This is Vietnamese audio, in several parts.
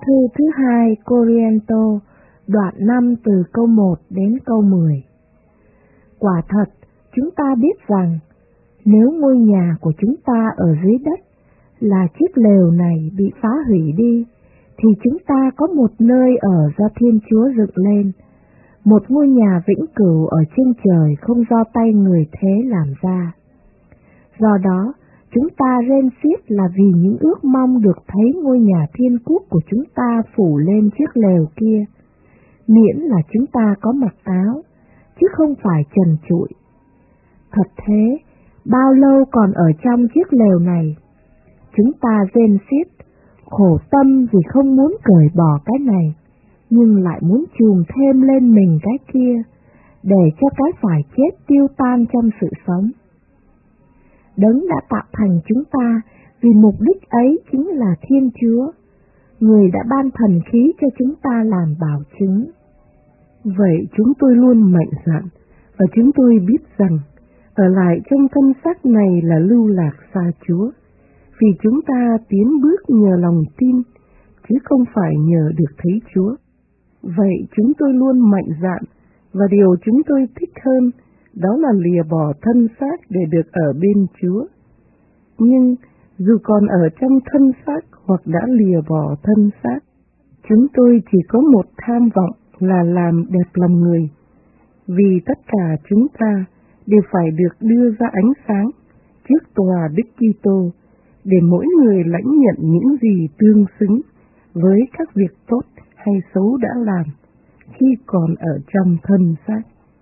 Thư thứ 2 Cô-ri-ên-tô, đoạn 5 từ câu 1 đến câu 10. Quả thật, chúng ta biết rằng, nếu ngôi nhà của chúng ta ở dưới đất là chiếc lều này bị phá hủy đi, thì chúng ta có một nơi ở do Thiên Chúa dựng lên, một ngôi nhà vĩnh cửu ở trên trời không do tay người thế làm ra. Do đó, chúng ta rên xiết là vì những ước mong được thấy ngôi nhà thiên quốc của chúng ta phủ lên chiếc lều kia, miễn là chúng ta có mặc áo, chứ không phải trần trụi. Thật thế, bao lâu còn ở trong chiếc lều này, chúng ta rên xiết, khổ tâm vì không muốn cởi bỏ cái này, nhưng lại muốn chùm thêm lên mình cái kia, để cho cái phải chết tiêu tan trong sự sống. Đấng đã tạo thành chúng ta vì mục đích ấy chính là Thiên Chúa, người đã ban thần khí cho chúng ta làm bảo chứng. Vậy chúng tôi luôn mạnh dạn, và chúng tôi biết rằng ở lại trong thân xác này là lưu lạc xa Chúa, vì chúng ta tiến bước nhờ lòng tin, chứ không phải nhờ được thấy Chúa. Vậy chúng tôi luôn mạnh dạn, và điều chúng tôi thích hơn đó là lìa bỏ thân xác để được ở bên Chúa. Nhưng dù còn ở trong thân xác hoặc đã lìa bỏ thân xác, chúng tôi chỉ có một tham vọng là làm đẹp lòng người, vì tất cả chúng ta đều phải được đưa ra ánh sáng trước tòa Đức Kitô, để mỗi người lãnh nhận những gì tương xứng với các việc tốt hay xấu đã làm khi còn ở trong thân xác.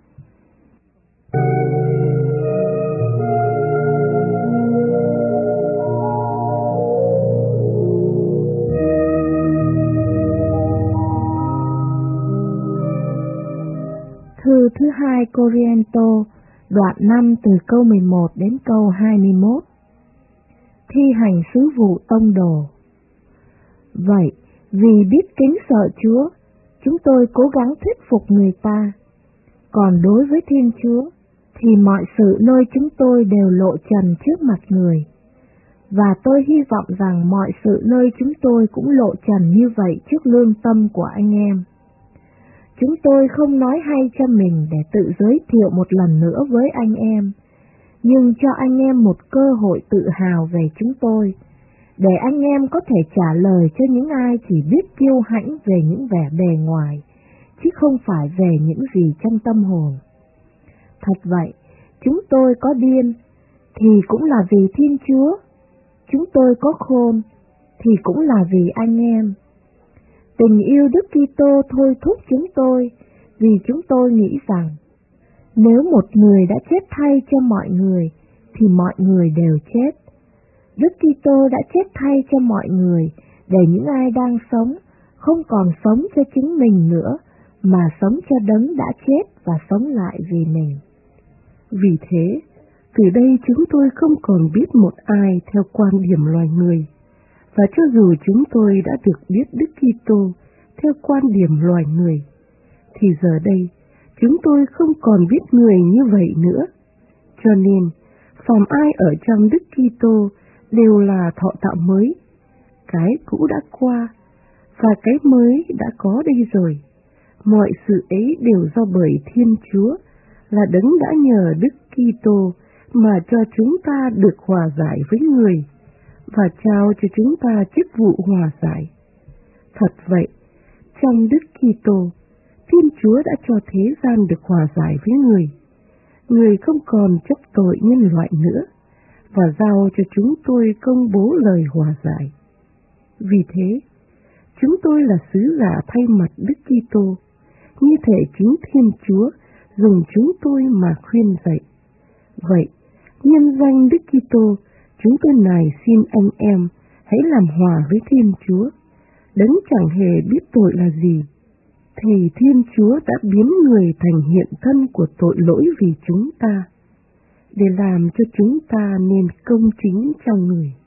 Thư thứ 2 Cô-ri-ên-tô, đoạn 5 từ câu 11 đến câu 21. Thi hành sứ vụ tông đồ. Vậy, vì biết kính sợ Chúa, chúng tôi cố gắng thuyết phục người ta. Còn đối với Thiên Chúa, thì mọi sự nơi chúng tôi đều lộ trần trước mặt người. Và tôi hy vọng rằng mọi sự nơi chúng tôi cũng lộ trần như vậy trước lương tâm của anh em. Chúng tôi không nói hay cho mình để tự giới thiệu một lần nữa với anh em, nhưng cho anh em một cơ hội tự hào về chúng tôi, để anh em có thể trả lời cho những ai chỉ biết kiêu hãnh về những vẻ bề ngoài, chứ không phải về những gì trong tâm hồn. Thật vậy, chúng tôi có điên, thì cũng là vì Thiên Chúa. Chúng tôi có khôn, thì cũng là vì anh em. Tình yêu Đức Kitô thôi thúc chúng tôi, vì chúng tôi nghĩ rằng, nếu một người đã chết thay cho mọi người, thì mọi người đều chết. Đức Kitô đã chết thay cho mọi người, để những ai đang sống, không còn sống cho chính mình nữa, mà sống cho Đấng đã chết và sống lại vì mình. Vì thế, từ đây chúng tôi không còn biết một ai theo quan điểm loài người, và cho dù chúng tôi đã được biết Đức Kitô theo quan điểm loài người, thì giờ đây chúng tôi không còn biết người như vậy nữa. Cho nên, phàm ai ở trong Đức Kitô đều là thọ tạo mới. Cái cũ đã qua, và cái mới đã có đây rồi. Mọi sự ấy đều do bởi Thiên Chúa, là Đấng đã nhờ Đức Kitô mà cho chúng ta được hòa giải với người, và trao cho chúng ta chức vụ hòa giải. Thật vậy, trong Đức Kitô, Thiên Chúa đã cho thế gian được hòa giải với người. Người không còn chấp tội nhân loại nữa, và giao cho chúng tôi công bố lời hòa giải. Vì thế, chúng tôi là sứ giả thay mặt Đức Kitô, như thể chính Thiên Chúa dùng chúng tôi mà khuyên dạy. Vậy, nhân danh Đức Kitô, chúng tôi nài xin anh em hãy làm hòa với Thiên Chúa. Đấng chẳng hề biết tội là gì, thì Thiên Chúa đã biến người thành hiện thân của tội lỗi vì chúng ta, để làm cho chúng ta nên công chính trong người.